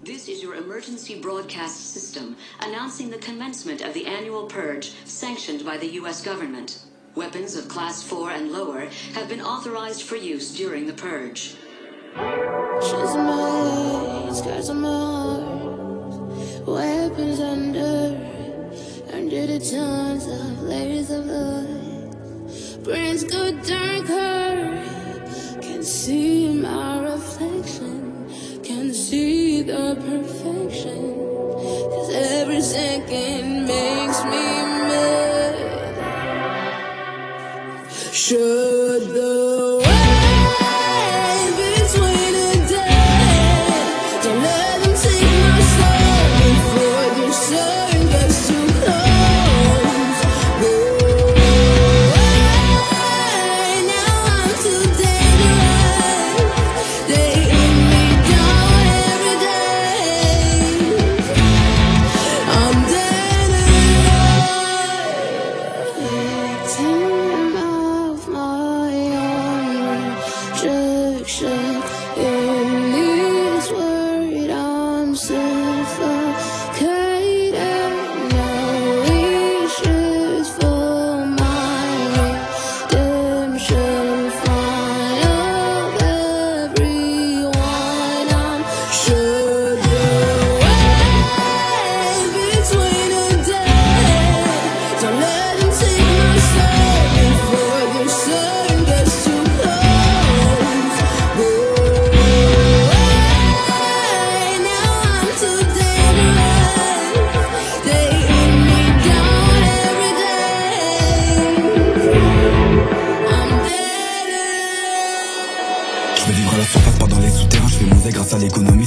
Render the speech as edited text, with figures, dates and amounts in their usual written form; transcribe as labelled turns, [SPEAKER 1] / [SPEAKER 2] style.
[SPEAKER 1] This is your emergency broadcast system announcing the commencement of the annual purge sanctioned by the U.S. government. Weapons of Class 4 and lower have been authorized for use during the purge.
[SPEAKER 2] She's made, scars on my heart, weapons under the tons of layers of blood. Brains go darker, can see my reflection, can see the perfection, 'cause every second makes me mad. Should the way between the dead, don't let them take my soul before the sun gets too close. Go away, now I'm too dead to run. They hit me down every day. I'm dead alive. In this world I'm suffocated. No wishes for my redemption. Find of everyone I'm sure the way between the dead. Don't let them take my soul before the sun gets too close.
[SPEAKER 3] Je veux vivre à la surface, pas dans les souterrains. Je fais mon zèle grâce à l'économie.